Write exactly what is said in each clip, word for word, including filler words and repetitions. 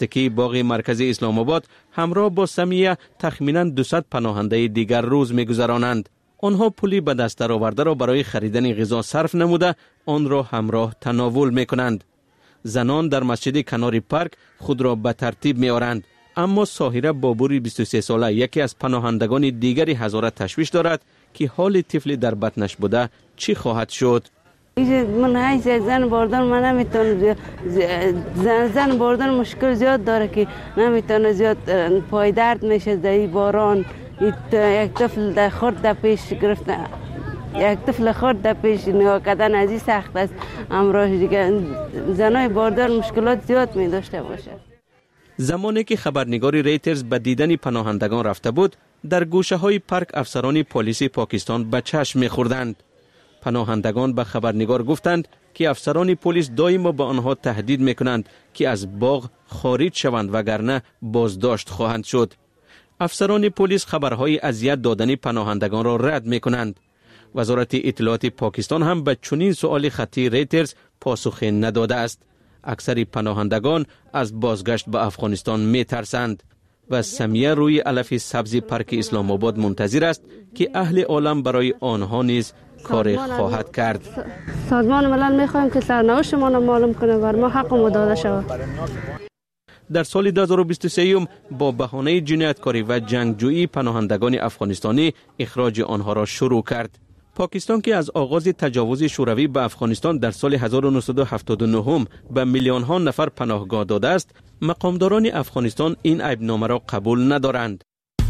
که باغ مرکزی اسلام آباد همراه با سمیه تخمیناً دویست پناهنده دیگر روز می‌گذرانند. آنها پولی به دست درآورده را برای خریدن غذا صرف نموده آن را همراه تناول می‌کنند. زنان در مسجد کنار پارک خود را به ترتیب می‌آورند. اما ساحره بابوری بیست و سه ساله یکی از پناهندگان دیگری هزاره تشویش دارد که حال طفل در بطنش بوده چی خواهد شد. من های زن باردن من نمیتونم زن زن باردن مشکل زیاد داره که نمیتونه زیاد پای درد میشه در باران. یک طفل در خورد در پیش گرفتن یک طفل خورد در پیش نگاه کردن از این سخت است. امروز دیگه زنای باردار مشکلات زیاد می داشته باشه. زمانی که خبرنگار ریترز به دیدن پناهندگان رفته بود در گوشه های پارک افسران پلیس پاکستان به چشم می خوردند. پناهندگان به خبرنگار گفتند که افسران پلیس دائما به آنها تهدید می کنند که از باغ خارج شوند وگرنه بازداشت خواهند شد. افسران پلیس خبرهای اذیت دادن پناهندگان را رد می کنند. وزارت اطلاعات پاکستان هم به چنین سؤال خطی ریترز پاسخ نداده است. اکثر پناهندگان از بازگشت به افغانستان می ترسند و سمیه روی علف سبز پارک اسلام آباد منتظر است که اهل عالم برای آنها نیز کار خواهد کرد. سازمان ملل می خواهیم که سرنوشت ما را معلوم کنه و ما حق ما داده شود. در سال دو هزار و بیست و سه با بهانه جنایتکاری و جنگجویی پناهندگان افغانستانی اخراج آنها را شروع کرد. پاکستان که از آغاز تجاوز شوروی به افغانستان در سال هزار و نهصد و هفتاد و نه به میلیون ها نفر پناهگاه داده است، مقامداران افغانستان این عیبنامه را قبول ندارند.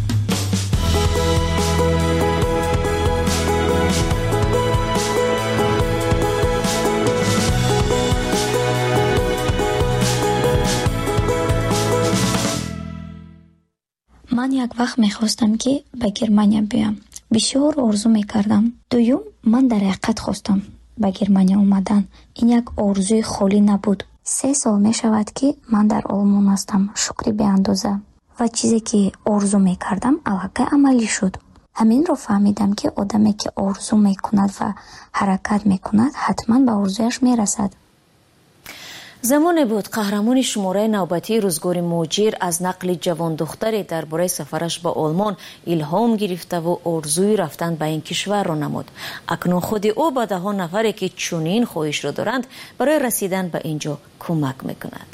من یک وقت میخواستم که به گرمانیا بیام. بسیار آرزو میکردم. دویم من در حقیقت خواستم به گرمانیا اومدن. این یک آرزوی خالی نبود. سه سال میشود که من در آلمان هستم. شکری به اندازه. و چیزی که آرزو میکردم الحقیقت عملی شد. همین رو فهمیدم که آدمی که آرزو میکند و حرکت میکند حتما به آرزویش میرسد. زمان بود قهرمان شماره نوبتی روزگار مهاجر از نقل جوان دختری درباره سفرش به آلمان الهام گرفته و آرزوی رفتن به این کشور را نمود. اکنون خود او به ده ها نفری که چنین خواهش را دارند برای رسیدن به اینجا کمک میکند.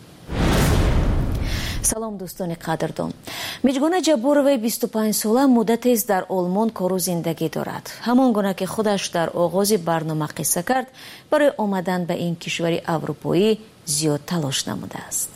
سلام دوستان قدردان. میجگونه جبوروی بیست و پنج ساله مدتی است در آلمان کار و زندگی دارد. همان گونه که خودش در آغاز برنامه قصه کرد برای آمدن به این کشور اروپایی زیاد تلاش نموده است.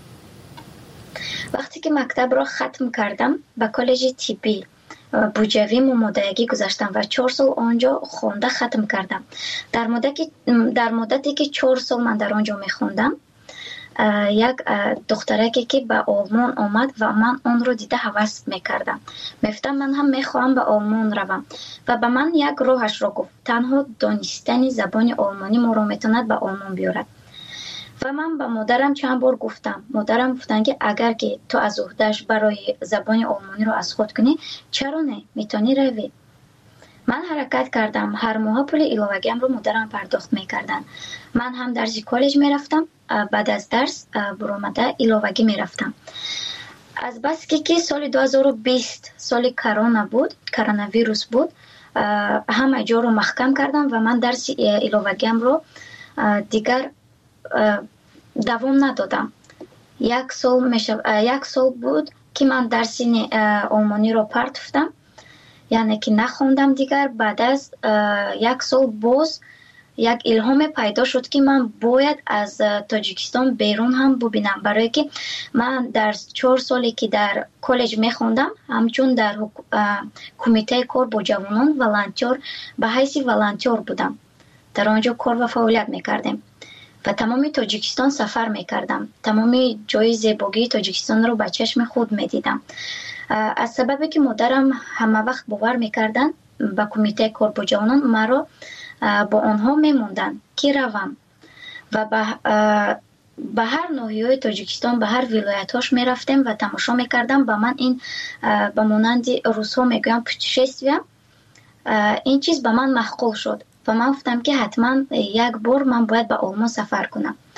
وقتی که مکتب را ختم کردم به کالج طبی بوجوی ممادگی گذاشتم و چهار سال آنجا خونده ختم کردم. در مدتی در مدتی که چهار سال من در آنجا میخوندم یک دخترکی که به آلمان آمد و من آن رو دیده هوس میکردم. میفتم من هم میخواهم به آلمان روم و به من یک راهش را گفت. تنها دانستن زبان آلمانی ما را میتواند به آلمان بیارد. و من به مادرم چند بار گفتم. مادرم گفتن که اگر که تو از عهده‌اش برای زبان آلمانی رو از خود کنی چرا نه میتونی روی. من حرکت کردم. هر ماه پول ایلاوگیم رو مادرم پرداخت میکردن. من هم درس کالج میرفتم. بعد از درس برآمده ایلاوگی میرفتم. از بس که که سال دو هزار و بیست سال کرونا بود، کرونا ویروس بود، همه جا رو محکم کردم و من درس ایلاوگیم رو دیگر دوام ندادم. یک سال میشه یک سال بود که من درس آلمانی رو پرتفتم، یعنی که نخوندم دیگر. بعد از یک سال باز یک الهام پیدا شد که من باید از تاجیکستان بیرون هم ببینم، برای که من در چهار سالی که در کالج میخوندم همچون در کمیته کار با جوانان ولنتیر به حیث ولنتیر بودم. در آنجا کار و فعالیت میکردم و تمام تاجیکستان سفر میکردم. تمام جای زیبایی تاجیکستان رو به چشم خود میدیدم. از سببی که مادرم همه وقت باور میکردن به کمیته کار با جوانان مرا با آنها میموندن که روم و به هر ناحیه تاجیکستان به هر ولایتاش میرفتم و تماشا میکردم. به من این به مانند روس‌ها میگویم پوتشستویم، این چیز به من معقول شد و من گفتم که حتما یک بار من باید به آلمان سفر کنم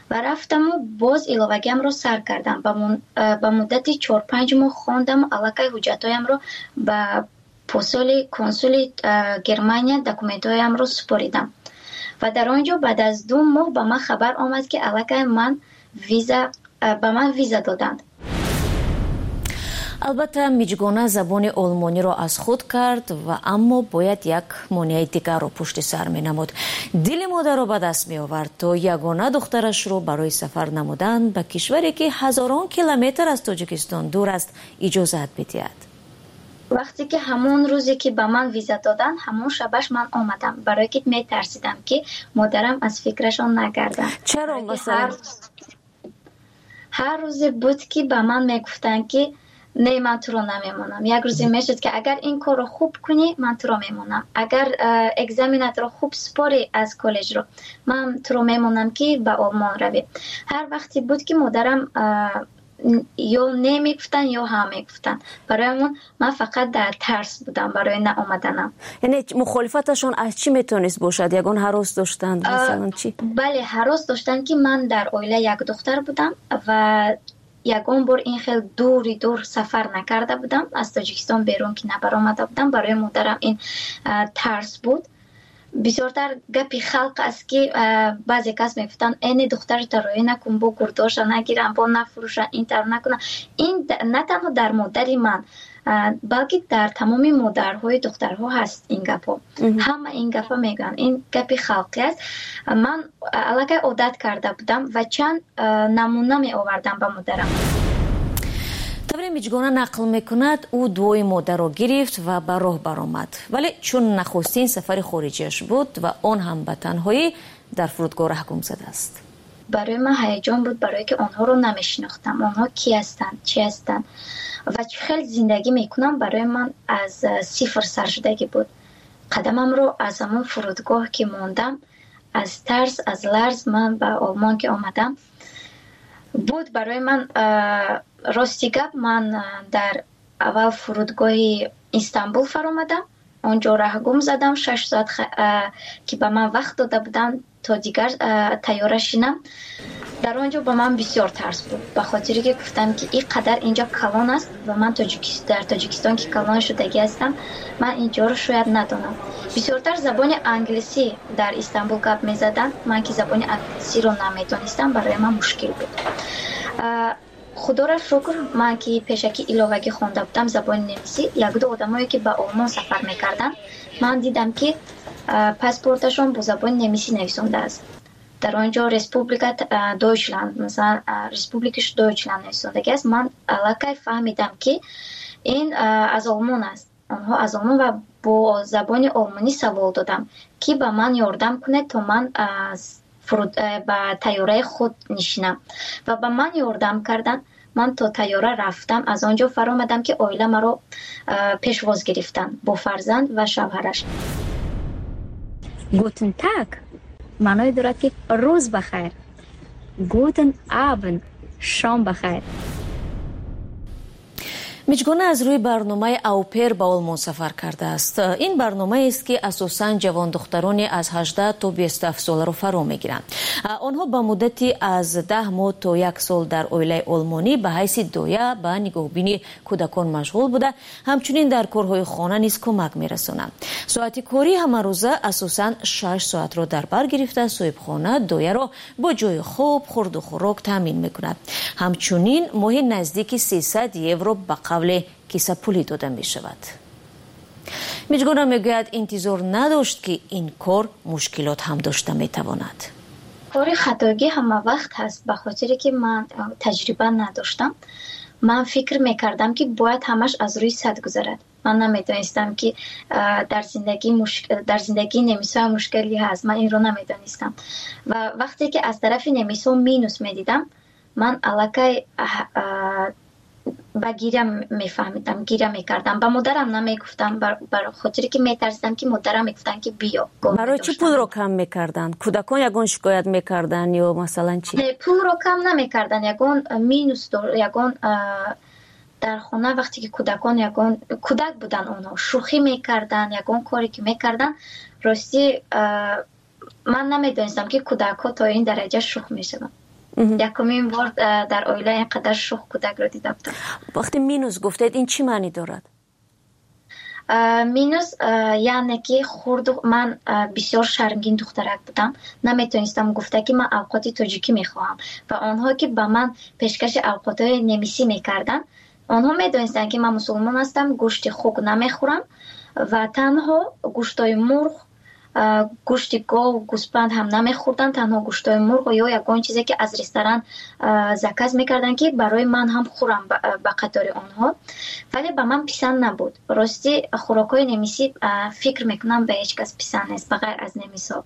و رفتم و باز ایلوگیم رو سر کردم. با مدتی چهار پنج ماه خواندم و الکی حجتایم رو به پستال کنسول گرمانیا دکومنتایم رو سپاریدم و در آنجا بعد از دو ماه به من خبر آمد که الکی من ویزا به من ویزا دادند. البته میجگونه زبان آلمانی را از خود کرد و اما باید یک مانع دیگر را پشت سر می نمود. دل مادر را به دست می آورد تا یگانه دخترش را برای سفر نمودن به کشوری که هزاران کیلومتر از تاجیکستان دور است اجازت بدهد. وقتی که همون روزی که به من ویزا دادن همون شبش من آمدم، برای که می ترسیدم که مادرم از فکرشان نگردن. چرا مثلا؟ هر, هر روز بود که به من می گفتن که نه من تو رو نمیمونم. یک روزی میشد که اگر این کار رو خوب کنی من تو رو میمونم، اگر اگزامینات رو خوب سپاری از کالج رو من تو رو میمونم که به آلمان روی. هر وقتی بود که مادرم یا نمیگفتن یا هم میگفتن، برایمون من فقط در ترس بودم برای نه آمدنم. یعنی مخالفتشون از چی میتونست باشد؟ یگان هراس داشتند مثلا چی؟ بله هراس داشتن که من در عائله یک دختر بودم و یگان بار این خیلی دوری دور سفر نکرده بودم، از تاجیکستان بیرون که نبر آمده بودم. برای مادرم این ترس بود. بسیارتر گپی خلق است که بعضی کس میگفتن این دختر تروی نکن، با گرداش نگیرن، با نفروشن، این تر نکنن. این نه تنها در مادری من بلکه در تمامی مادرهای دخترها هست این گپا. همه این گپا میگن، این گپی خلقی است. من الکی عادت کرده بودم و چند نمونه می آوردم به مادرم. تبری میجگانه نقل میکند او دوی مادر را گرفت و به راه برآمد، ولی چون نخستین سفر خارجیش بود و آن هم به تنهایی در فرودگاه رهگم زده است. برای من هیجان بود، برای که آنها رو نمیشناختم. آنها کی هستند، چی هستند و خیلی زندگی میکنم. برای من از صفر سر شدگی بود. قدمم رو از همون فرودگاه که موندم، از ترس از لرز من به آلمان که آمدم بود. برای من راستی گپ من در اول فرودگاه استانبول فرآمدم، اونجا رهگم زدم شش ساعت خ... که به من وقت داده بودن تا دیگر تیاره شینم. در آنجا به من بسیار ترس بود، به خاطری که گفتم که این قدر اینجا کلان است و من تاجیکستان در تاجیکستان که کلان شدگی هستم، من اینجا رو شاید ندانم. بسیارتر زبان انگلیسی در استانبول گپ میزدن، من که زبان انگلیسی رو نمیدانستم، برای من مشکل بود. خدا را شکر من که پیشکی ایلوگی خونده بودم زبان نمیسی، یک دو آدمایی که به آلمان سفر میکردن من دیدم که پاسپورتشون با زبان نمیسی نویسنده است. در آنجا رسپوبلیکا دویچلند، مثلا رسپوبلیکش دویچلند نویسنده است. من الکی فهمیدم که این از آلمان است. آنها از آلمان و با زبان آلمانی سوال دادم که به من یاردم کنه تا من از فرود با تیاره خود نشینم و به من یاردم کردن. من تا تیاره رفتم، از آنجا فرآمدم که عائله مرا پیشواز گرفتن با فرزند و شوهرش. گوتن تاگ معنای دارد که روز بخیر. گوتن آبند شام بخیر. میجگانه از روی برنامه اوپر به آلمان سفر کرده است. این برنامه است که اساساً جوان دخترانی از هجده تا بیست و هفت ساله را فرا میگیرند. آنها به مدتی از ده ماه تا یک سال در عائله آلمانی به حیث دایه به نگهبانی کودکان مشغول بوده، همچنین در کارهای خانه نیز کمک میرسانند. ساعت کاری همه روزه اساساً شش ساعت را در بر گرفته صاحبخانه دایه را با جای خواب، خورد و خوراک تامین میکند. همچنین ماهی نزدیک سیصد یورو به قبل کیسه پولی داده می شود. میجگانه میگوید انتظار نداشت که این کار مشکلات هم داشته می تواند. کار خطاگی همه وقت هست، به خاطری که من تجربه نداشتم. من فکر میکردم که باید همش از روی سد گذرد. من نمیدانستم که در زندگی مشکل در زندگی نمیسا مشکلی هست. من این رو نمیدانستم و وقتی که از طرف نمیسا مینوس میدیدم، من الکی با گیرم میفهمیدم، گیرم میکردم. با مادرم نمیگفتم، برای خاطری که میترسیدم که مادرم میگفتن که بیا. برای چی پول رو کم میکردن؟ کودکان یگان شکایت میکردن یا مثلا چی؟ نه، پول رو کم نمیکردن. یگان مینوس دار، یگان در خانه وقتی که کودکان یگان کودک بودن، اونها شوخی میکردن، یگان کاری که میکردن. راستی من نمیدونستم که کودک ها تا این درجه شوخ میشدن. یکمین بار در اویله اینقدر شوخ کودک رو دیده بودم. وقتی مینوس گفتید این چی معنی دارد؟ مینوس یعنی که خورد من بسیار شرمگین دخترک بودم، نمیتونستم گفته که من اوقات تاجیکی میخواهم و آنها که به من پیشکش اوقات نمیسی میکردن، آنها میدونستن که من مسلمان هستم، گوشت خوک نمیخورم و تنها گوشتای مرغ، گوشت گاو و گوسفند هم نمیخوردن، تنها گوشتای مرغ یا یگان چیزی که از رستوران زکاز میکردن که برای من هم خورم به قطار آنها، ولی به من پسند نبود. راستی خوراکای نمیسی فکر میکنم به هیچ کس پسند نیست بغیر از نمیسا.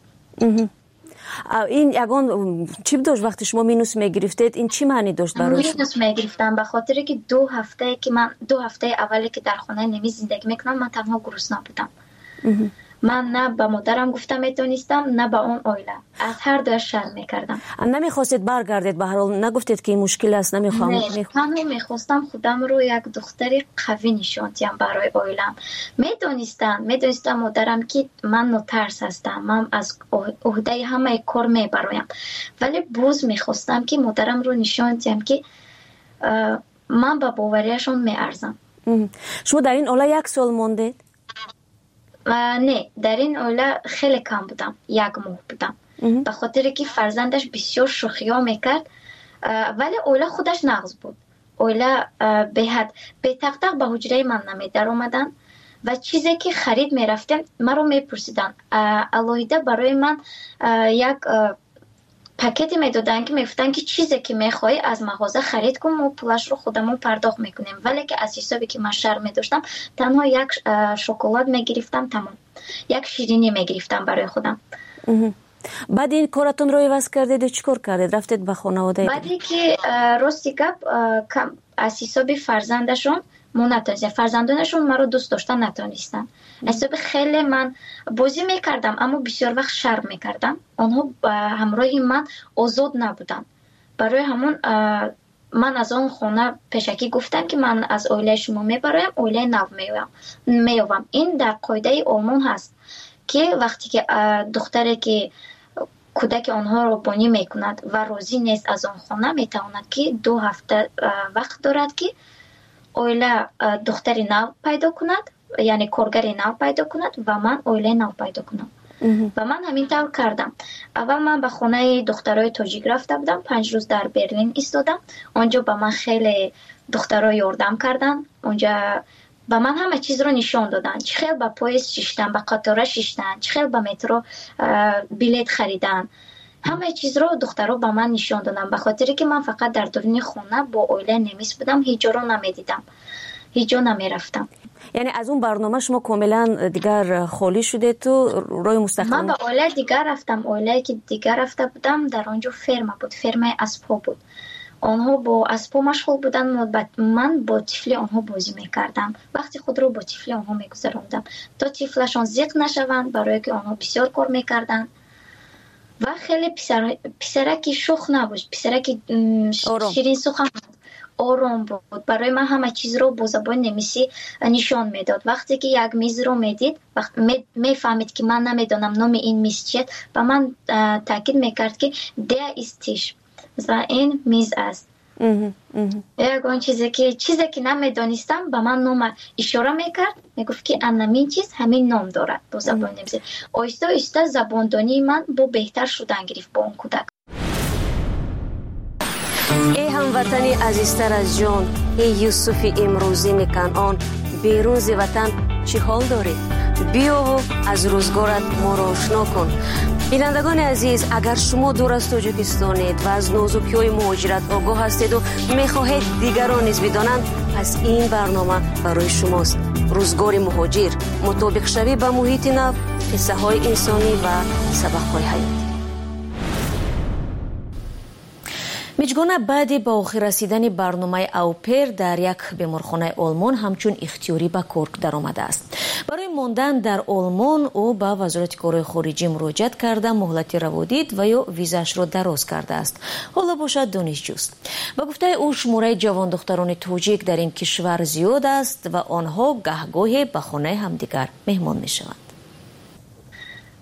این یگان چی داشت وقتی شما مینوس میگرفتید؟ این چی معنی داشت برای شما؟ مینوس میگرفتم به خاطر که دو هفته که من دو هفته اولی که در خانه نمی زندگی میکنم من تنها گرسنه بودم. من نه به مادرم گفتم میتونستم نه به اون اویله، از هر دو شرم میکردم. نمیخواستید برگردید؟ به هر حال نگفتید که این مشکل است نمیخوام؟ نه، تنها میخواستم خودم رو یک دختری قوی نشون دهم برای اویلم. میدونستم میدونستم مادرم که من نترس هستم، من از عهده همه کار میبرایم، ولی باز میخواستم که مادرم رو نشون دهم که من به باوریشون میارزم. شما در این اوله یک سال موندید؟ نه، در این اوله خیلی کم بودم، یک ماه بودم، به خاطر که فرزندش بسیار شوخی ها میکرد، ولی اوله خودش نغز بود. اوله به حد به تق به حجره من نمی در اومدن و چیزی که خرید میرفتم من رو میپرسیدن، الهیده برای من یک پاکتی میدادن که میفتن که چیزی که میخوای از مغازه خرید کن و پولش رو خودمون پرداخت میکنیم، ولی که از حسابی که من شرم میداشتم تنها یک شکلات میگرفتم، تمام یک شیرینی میگرفتم برای خودم. بعد این کارتون رو عوض کردید چیکار کردید؟ رفتید به خانواده؟ بعدی که راستی گپ از حسابی فرزندشون من نتونستم، فرزندانشون من رو دوست داشتن نتونستن، حساب خیلی من بازی میکردم اما بسیار وقت شرم میکردم، آنها همراه من آزاد نبودن، برای همون من از آن خونه پیشکی گفتم که من از اویله شما میبرایم، اویله نو میوم. این در قاعده آلمان هست که وقتی که دختری که کودک آنها رو بانی میکند و راضی نیست از آن خونه، میتواند که دو هفته وقت دارد که اویله دختری نو پیدا کند، یعنی کارگری نو پیدا کند و من اویله نو پیدا کنم. و من همین طور کردم. اول من به خانه دخترای تاجیک رفته بودم، پنج روز در برلین ایستادم، اونجا به من خیلی دخترای یاردم کردن، اونجا به من همه چیز رو نشان دادن، چه خیلی به پاییز شیشتن، به قطار شیشتن، چه خیلی به مترو بلیت خریدن، همه چیز رو دخترها به من نشان دادن، به خاطر که من فقط در درون خونه با اویله نمیس بودم، هیچ جا رو نمیدیدم، هیچ جا نمیرفتم. یعنی از اون برنامه شما کاملا دیگر خالی شده تو روی مستقیم؟ من به اویله دیگر رفتم، اویله که دیگر رفته بودم در آنجا فرما بود، فرمای اسبا بود، آنها با اسبا مشغول بودن، من با طفلی آنها بازی میکردم، وقتی خود رو با طفلی آنها میگذراندم تا طفلشان زیق نشوند، برای که آنها بسیار کار میکردن و خیلی پسر پسرکی شوخ نبود، پسرکی شیرین سخن آرام بود، برای من همه چیز رو با زبان نمیسی نشان میداد. وقتی که یک میز رو میدید وقت میفهمید که من نمیدونم نام این میز چیه، و من تاکید میکرد که ده استیش مثلا این میز است. یکان چیزی که چیزی که نمیدونستم به من نام اشاره میکرد، میگفت که همین چیز همین نام دارد با زبان نمیسی. آیسته آیسته زباندانی من با بهتر شدن گرفت با اون کودک. ای هموطنی عزیزتر از جان، ای یوسف امروزی میکنان، بیرون ز وطن چی حال داری؟ بیا و از روزگارت ما را آشنا کن. بینندگان عزیز، اگر شما دور از تاجیکستانید و از نازکی‌های مهاجرت آگاه هستید و میخواهید دیگران نیز بدانند، پس این برنامه برای شماست. روزگار مهاجر، مطابق شوی به محیط نو، قصه های انسانی و سبق های حیاتی. میجگونه بعد با آخر رسیدن برنامه اوپر در یک بیمارخانه آلمان همچون اختیاری به کار در آمده است. برای ماندن در آلمان او به وزارت کارهای خارجی مراجعت کرده، مهلت روا دید و یا ویزاش را دراز کرده است. حالا باشد دانشجوست. به گفته او شماره جوان دختران تاجیک در این کشور زیاد است و آنها گهگاهی به خانه همدیگر مهمان میشوند.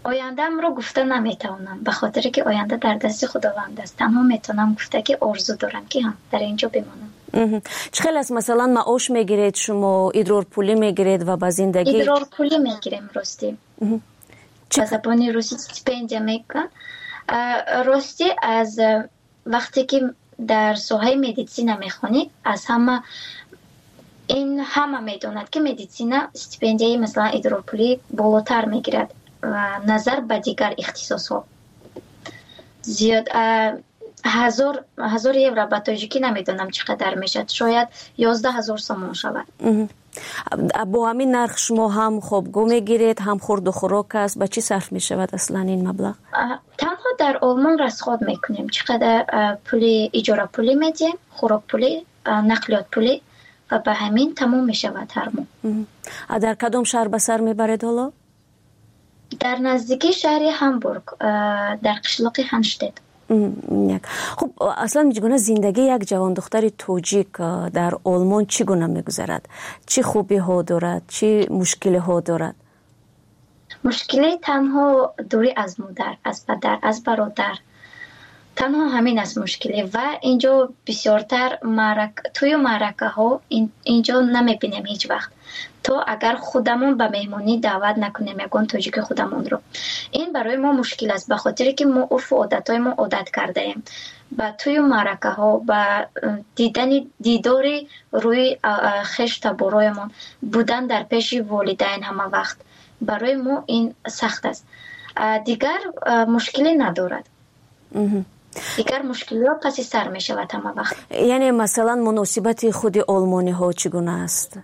ояндаамро гуфта наметавонам, ба хотире ки оянда дар дасти худованд аст. танҳо метавонам гуфта ки орзу дорам ки ҳам дар ин ҷо бимонам. چه خیلی از مثلا معاش میگیرید شما ادرار پولی میگیرید و با زندگی ادرار پولی میگیریم راستی به زبان روسی استیپندیا میگن راستی از وقتی که در ساحه مدیسین میخونید از همه این همه میدوند که مدیسین استیپندیای مثلا ادرار پولی بالاتر میگیرد نظر به دیگر اختصاص ها زیاد هزار هزار یورو با تاجیکی نمیدونم چقدر میشد شاید یازده هزار سومون شود. با همین نرخ شما هم خوابگاه میگیرید هم خورد و خوراک است به چی صرف میشود اصلا این مبلغ؟ تنها در آلمان رصد میکنیم چقدر پولی اجاره پولی میدیم خوراک پولی نقلیات پولی و به همین تمام میشود هر ماه. در کدام شهر به سر میبرید حالا؟ در نزدیکی شهر هامبورگ در قشلاق هانشتت. خب اصلا چگونه زندگی یک جوان دختر توجیک در آلمان چگونه میگذرد؟ چی خوبی ها دارد؟ چی مشکلی ها دارد؟ مشکلی تنها دوری از مادر، از پدر، از برادر تنها همین است مشکلی و اینجا بسیارتر معرک توی معرکه ها اینجا نمیبینیم هیچ وقت تو اگر خودمون به مهمونی دعوت نکنیم یکون توجیک خودمون رو این برای ما مشکل است به خاطر که ما عرف و عادتهای ما عادت کرده ایم با توی معرکه ها با دیدن دیداری روی خشت برایمون بودن در پیش والدین همه وقت برای ما این سخت است دیگر مشکلی ندارد دیگر مشکلی ها پس سر می شود همه وقت یعنی مثلا مناسبت خود آلمانی ها چگونه است؟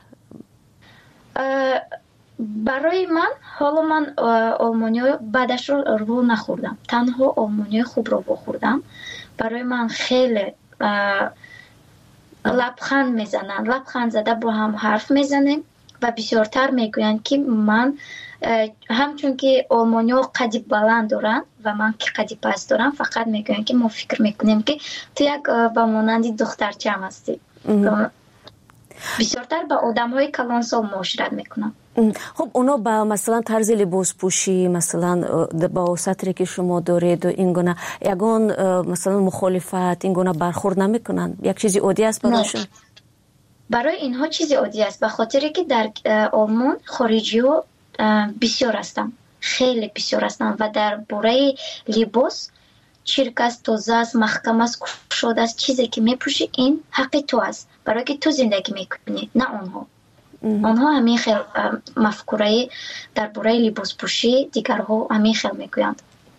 برای من حالا من آلمانی ها بعدش رو رو نخوردم تنها آلمانی خوب رو بخوردم برای من خیلی لبخند میزنن لبخند زده با هم حرف میزنیم و بسیارتر میگویند که من همچون که آلمانی ها قدی بلند دارن و من که قدی پست دارم فقط میگویند که ما فکر میکنیم که تو یک با مانندی دخترچه هم هستی بسیارتر با آدم های کلانسال معاشرت میکنن. خب اونا با مثلا طرز لباس پوشی مثلا با سطری که شما دارید و این گونه یگان مثلا مخالفت این گونه برخورد نمیکنن یک چیزی عادی است برایشون؟ برای اینها چیزی عادی است به خاطر که در آلمان خارجی ها بسیار هستن خیلی بسیار هستن و در باره لباس چرک است تازه است محکم است کشاده است چیزی که میپوشی این حق تو است برای که تو زندگی میکنی نه آنها آنها همین خیلی مفکوره در باره لباس پوشی دیگرها همین خیلی میگویند.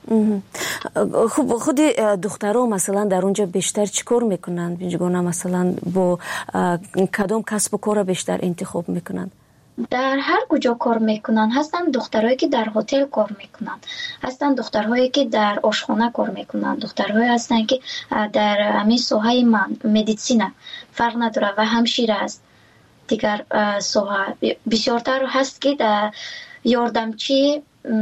خب خود دخترها مثلا در اونجا بیشتر چیکار میکنند؟ بینجگونه مثلا با کدام کسب و کار بیشتر انتخاب میکنند؟ در هر کجا کار میکنن هستن دخترهایی که در هتل کار میکنن هستن دخترهایی که در آشخانه کار میکنن دخترهایی هستن که در همین ساحه من مدیسین فرق نداره و همشیره است دیگر ساحه بسیارتر هست که در یاردمچی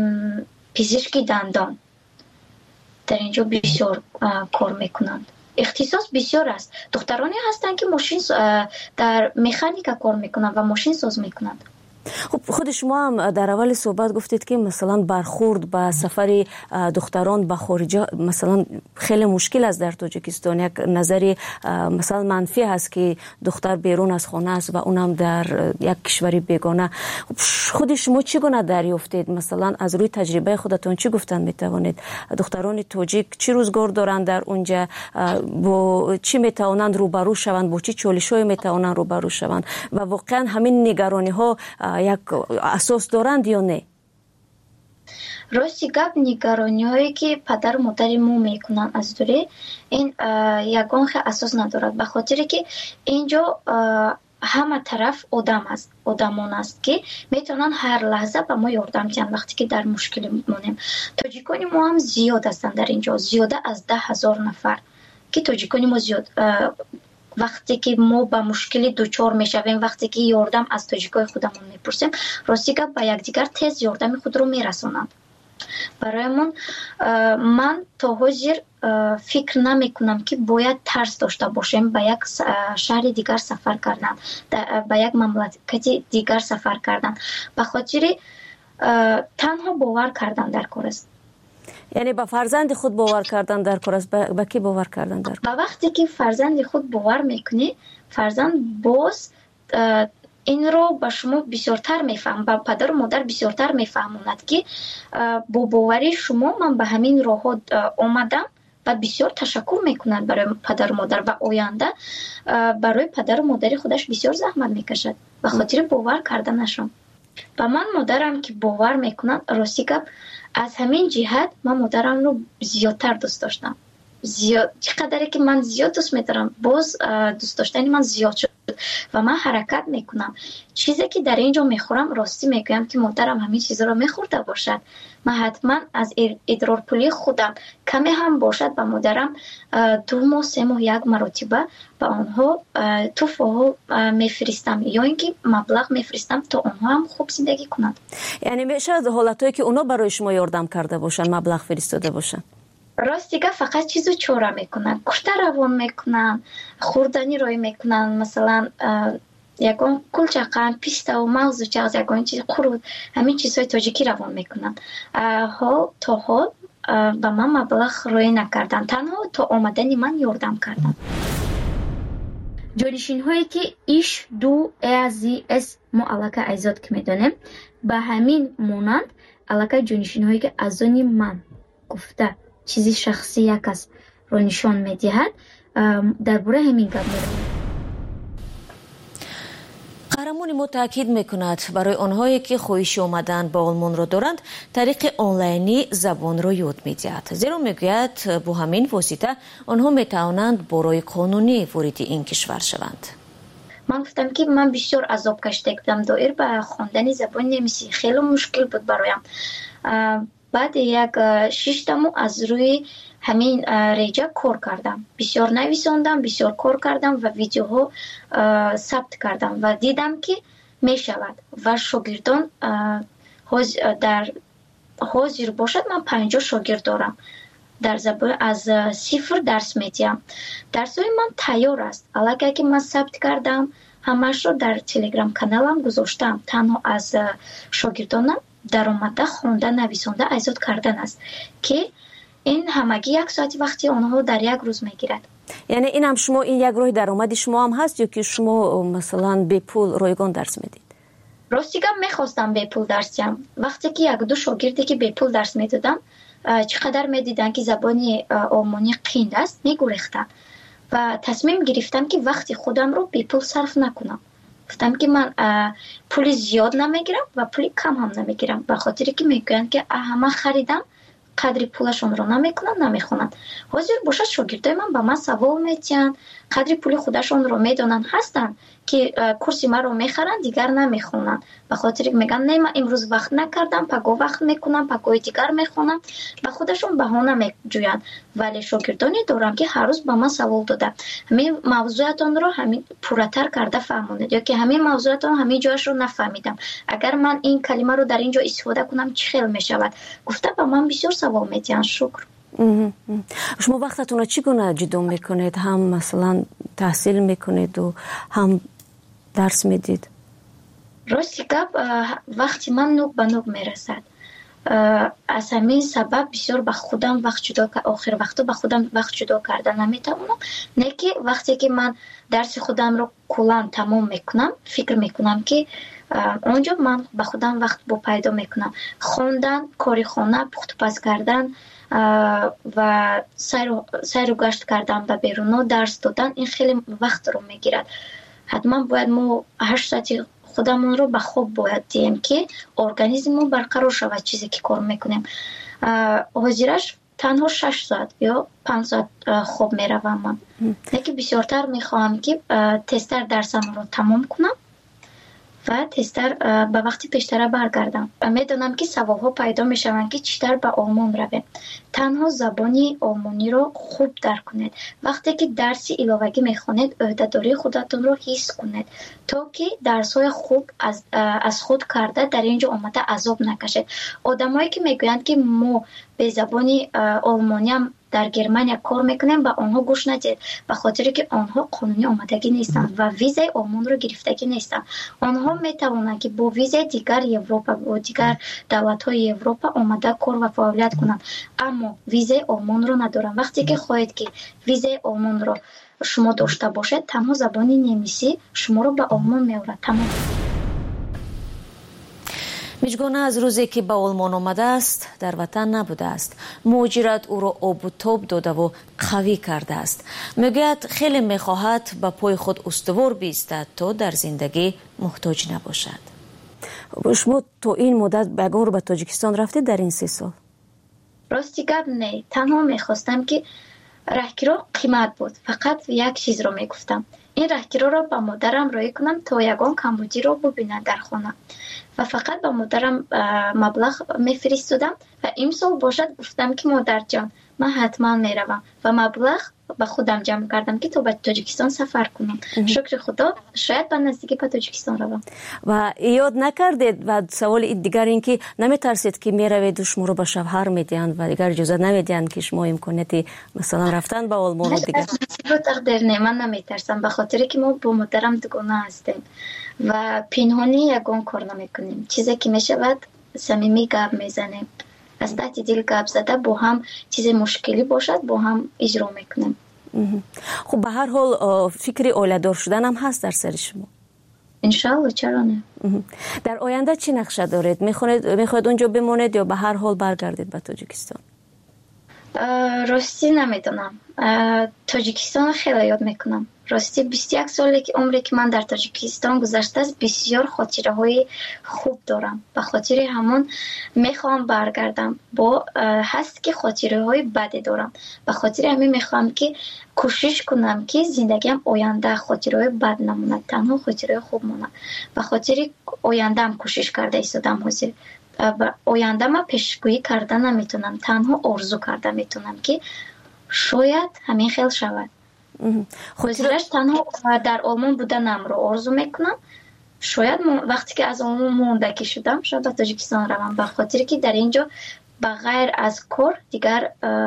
پزشکی دندان در اینجا بسیار کار میکنند اختصاص بسیار است دخترانی هستند که ماشین در مکانیکا کار میکنند و ماشین ساز میکنند. خب خود شما هم در اول صحبت گفتید که مثلا برخورد با سفر دختران به خارج مثلا خیلی مشکل است در تاجیکستان یک نظری مثلا منفی هست که دختر بیرون از خانه است و اونم در یک کشوری بیگانه خود شما چگونه دریافتید مثلا از روی تجربه خودتون چی گفتن میتوانید دختران تاجیک چی روزگار دارند در اونجا با چی میتوانند روبرو شوند با چی چالش‌های میتوانند روبرو شوند و واقعا همین نگرانی ها یک اساس دارند یا نه؟ راستی گپ نگرانی هایی که پدر و مادر ما میکنن از دوره این یگان خیلی اساس ندارد به خاطر که اینجا همه طرف آدم است آدمان است که میتونن هر لحظه به ما یاردم کنن وقتی که در مشکل مونیم تاجیکانی ما هم زیاد هستن در اینجا زیاده از ده هزار نفر که تاجیکانی ما زیاد وقتی که ما با مشکلی دوچار میشویم وقتی که یاردم از تاجیکای خودمون میپرسیم راستی که با یکدیگر تیز یاردم خود رو میرسونند برایمون من تا حاضر فکر نمی کنم که باید ترس داشته باشیم با یک شهر دیگر سفر کردن با یک مملکت دیگر سفر کردن به خاطر تنها باور کردن در کار است. یعنی با فرزند خود باور کردن در کار است. با کی باور کردن در کار؟ با وقتی که فرزند خود باور میکنی، فرزند باز این رو به شما بسیارتر میفهم، با پدر و مادر بسیارتر میفهموند که با باوری شما من به همین راه آمدم و بسیار تشکر میکنند برای پدر و مادر و آینده برای پدر و مادر خودش بسیار زحمت میکشد به خاطر باور کردنشان. و من مادرم که باور میکنند، راستی گپ از همین جهت من مادرم رو زیادتر دوست داشتم. زیاد چقدر که من زیاد دوست می‌دارم، باز دوست داشتنی من زیاد شد و من حرکت میکنم. چیزی که در اینجا میخورم راستی میگم که مادرم همین چیزا رو میخورده باشد، من حتما از ادرار پولی خودم کمی هم باشد به مادرم دو ماه سه ماه یک مرتبه به آنها تحفه ها میفرستم یا اینکه مبلغ میفرستم تا آنها هم خوب زندگی کنند. یعنی میشه حالتایی که اونا برای شما یاردم کرده باشن مبلغ فرستاده باشن؟ راست دیگه فقط چیزو چوره میکنن، کشته روان میکنن، خوردنی روی میکنن، مثلا یکان کلچقن، پیسته و موز و چغز یکان چیز قرود، همین چیزهای تاجیکی روان میکنن. ها تا حال به من مبلغ روی نکردن، تنها تا آمدنی من یاردم کردن. جانشین هایی که ایش دو ازی اس ما علاقه ایزاد که میدانیم به همین مونند علاقه جانشین هایی که از آنی من گفته چیزی شخصی یک کس رو نشان میدهد درباره همین گپ می‌رود. قهرمان ما تاکید میکند برای آنهایی که خواهش آمدن به آلمان را دارند طریق آنلاینی زبان را یاد میدهد، زیرا میگوید با همین واسطه آنها میتوانند برای قانونی وارد این کشور شوند. من گفتم که من بسیار عذاب کشیده بودم، دایر به خواندن زبان نمیسی خیلی مشکل بود برایم. بعد یک شش ماه از روی همین ریجا کار کردم، بسیار نویساندم، بسیار کار کردم و ویدیوها ثبت کردم و دیدم که می شود و شاگردان در حاضر باشد. من پنجاه شاگرد دارم در زبان از صفر درس میدیم. درسای من تیار است، علاقه که من ثبت کردم همش رو در تلگرام کانالم گذاشتم. تنها از شاگردانم در آمده خوانده نویسانده ایجاد کردن است که این همگی یک ساعت وقتی آنها در یک روز میگیرد. یعنی این هم شما این یک راه درآمد شما هم هست یا که شما مثلا به پول رایگان درس میدید؟ راستیگم میخواستم به پول درس دهم. وقتی که یک دو شاگردی که به پول درس میدادم چقدر میدیدن که زبانی آلمانی قین است میگریختن و تصمیم گرفتم که وقتی خودم رو به پول صرف نکنم. گفتم که من پول زیاد نمیگیرم و پول کم هم نمیگیرم، به خاطر که میگن که همه خریدم قدری پولشون رو نمیکنن نمیخونن. حاضر باشد شاگردای من با من سوال میتین، قدری پول خودشون رو میدونن هستن که کورسی من رو میخرن دیگر نمیخونن، به خاطر که میگن نه من امروز وقت نکردم پگاه وقت میکنم پگاه دیگر میخونم، به خودشون بهانه میجوین. ولی شاگردانی دارم که هر روز با من سوال داده همین موضوعاتون رو همین پورتر کرده فهموند یا که همین موضوعاتون همین جایش رو نفهمیدم، اگر من این کلمه رو در اینجا استفاده کنم چه خیلی میشود. گفته با من بسیار سوال میتین. شکر. شما وقتتون رو چگونه جدا میکنید؟ هم مثلا تحصیل میکنید و هم درس میدید؟ راستی گپ وقتی من نوک به نوک میرسد، از همین سبب بسیار به خودم وقت جدا که آخر وقتا به خودم وقت جدا کردن نمیتونم. نه که وقتی که من درس خودم رو کلا تمام میکنم فکر میکنم که اونجا من به خودم وقت با پیدا میکنم. خواندن، کاری خانه، پخت و پز کردن و سیر و گشت کردن به بیرون درس دادن این خیلی وقت رو میگیرد. حتما باید ما هشت ساعتی خودمون رو به خواب باید دیم که ارگانیسممون برقرار شود چیزی که کار میکنیم. حاضرش تنها شش ساعت یا پنج ساعت خواب میروم من. لیکن بسیارتر میخواهم که تستر درسم رو تمام کنم و تستر به وقتی پیشتر برگردم. میدونم که سوالها پیدا میشوند که چطور به آلمان رویم. تنها زبانی آلمانی رو خوب درک کنید. وقتی که درسی علاوگی میخوانید عهده‌داری خودتون رو حس کنید تا که درس‌های خوب از از خود کرده در اینجا آمده عذاب نکشید. آدمایی که میگویند که ما به زبانی آلمانی هم در گرمانیا کار میکنیم با آنها گوش ندید، به خاطری که آنها قانونی آمدگی نیستند و ویزای آلمان رو گرفتگی نیستند. آنها میتوانند که با ویزای دیگر اروپا و دیگر دولت‌های اروپا آمده کار و فعالیت کنند، اما ویزای آلمان رو ندارند. وقتی که خواهید که ویزای آلمان رو شما داشته باشید، تنها زبان نمیسی شما رو به آلمان می‌آورد. تمام. میجگونه از روزی که به آلمان آمده است در وطن نبوده است. مهاجرت او را آب و تاب داده و قوی کرده است. میگوید خیلی میخواهد به پای خود استوار بیستد تا در زندگی محتاج نباشد. شما تو این مدت بگاه رو به تاجیکستان رفتید در این سه سال؟ راستی گپ نه، تنها میخواستم که راهگیرا قیمت بود. فقط یک چیز رو میگفتم، این راهگیرا رو با مادرم رای کنم تا یگان کمبودی رو ببینه در خانه و فقط با مادرم مبلغ میفرستادم و امسال باشد گفتم که مادر جان من حتما میروم و مبلغ با خودم جمع کردم که تا به تاجیکستان سفر کنم. شکر خدا شاید به نزدیکی به تاجیکستان روم. و یاد نکردید و سوال دیگر این که نمیترسید که میروید و شما رو به شوهر میدین و دیگر اجازه نمیدین که شما امکانیتی مثلا رفتن به آلمان و دیگر؟ رو تقدیر نه، من نمیترسم به خاطر که ما با مادرم دوگانه هستیم و پنهانی یگان کار نمیکنیم. چیزی که میشود صمیمی گپ میزنیم، از تحت دل گپ زده با هم چیز مشکلی باشد با هم اجرا میکنیم. خب به هر حال فکر اولادار شدن هم هست در سر شما؟ انشالله، چرا نه. در آینده چی نقشه دارید؟ میخواید میخواید اونجا بمونید یا به هر حال برگردید به تاجیکستان؟ راستی نمیدونم. تاجیکستان خیلی یاد میکنم. راستی بیست و یک سالی که عمری که من در تاجیکستان گذشته است، بسیار خاطره های خوب دارم. به خاطر همون میخوام برگردم. با هست که خاطره های بدی دارم، به خاطر همین میخوام که کوشش کنم که زندگیم آینده خاطره های بد نمونه، تنها خاطره خوب مونه. به خاطر آینده هم کوشش کرده ایستادم حاضر. آینده ما پیشگویی کرده نمیتونم، تنها آرزو کرده میتونم که شاید همین خیل شود. خودش تنها در آلمان بودنم رو آرزو میکنم. شاید وقتی که از آلمان موندگی شدم شاید به تاجیکستان روم، به خاطر که در اینجا بغیر از کار دیگر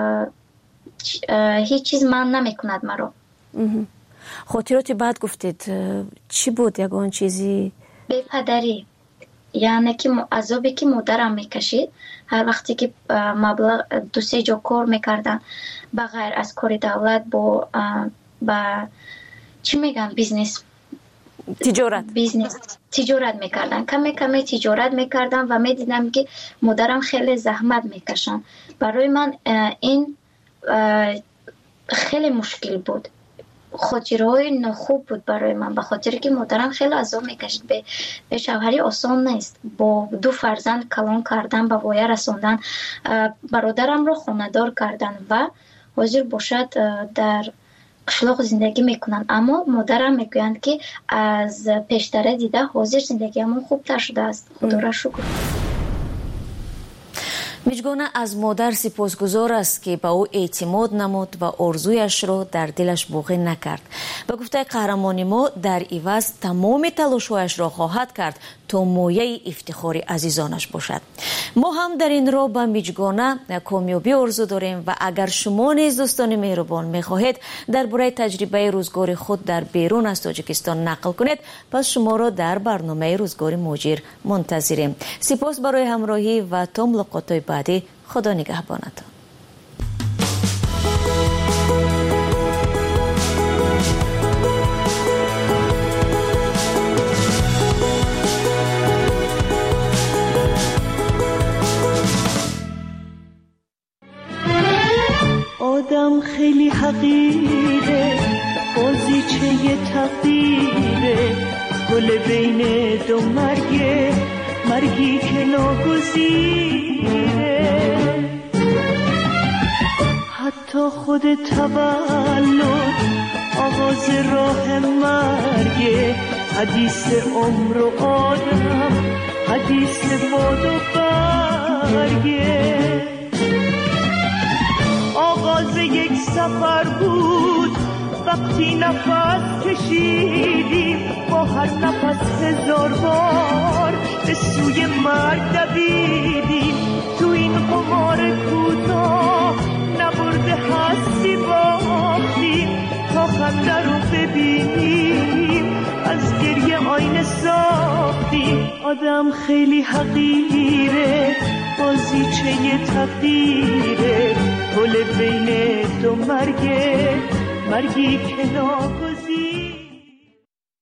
هیچ چیز من نمیکند مرا. خاطراتی بعد گفتید چی بود یگان چیزی؟ به پدری، یعنی که عذابی که مادرم میکشید هر وقتی که مبلغ دو سه جا کار میکردن بغیر از کار دولت با با چی میگن بیزنس تجارت بیزنس تجارت میکردن، کمی کمی تجارت میکردن و میدیدم که مادرم خیلی زحمت میکشن. برای من این خیلی مشکل بود، خاطره‌های ناخوب بود برای من، به خاطر که مادرم خیلی عذاب میکشید. به, به شوهری آسان نیست، با دو فرزند کلان کردن، به وایه رساندن، برادرم رو خانه‌دار کردن و حاضر باشد در قشلاق زندگی میکنن. اما مادرم میگویند که از پیشتره دیده حاضر زندگی همون خوبتر شده است. خدا را شکر. میجگونه از مادر سپاسگزار است که به او اعتماد نمود و آرزویش را در دلش باقی نکرد. به گفته قهرمان ما در عوض تمام تلاش‌هایش را خواهد کرد تا مایه افتخار عزیزانش باشد. ما هم در این راه به میجگونه کامیابی آرزو داریم و اگر شما نیز دوستان مهربان میخواهید درباره تجربه روزگار خود در بیرون از تاجیکستان نقل کنید، پس شما را در برنامه روزگار مهاجر منتظریم. سپاس برای همراهی و تا ملاقات‌های بعدی. خدا نگهبانتان. آدم خیلی حقیره، بازیچه تقدیره، گل بین دو مرگه، مرگی که ناگزیره. حتی خود تولد آغاز راه مرگه، حدیث عمر و آدم، حدیث باد و برگه. آغاز یک سفر بود وقتی نفس کشیدیم، با هر نفس هزار بار به سوی مرگ دویدیم. تو این قمار کوتاه نبرد به هستی باختیم تا خنده رو ببینیم، از گریه آینه ساختیم. آدم خیلی حقیره، بازیچه تقدیره، پل بین دو مرگه، مرگی که ناگزیره.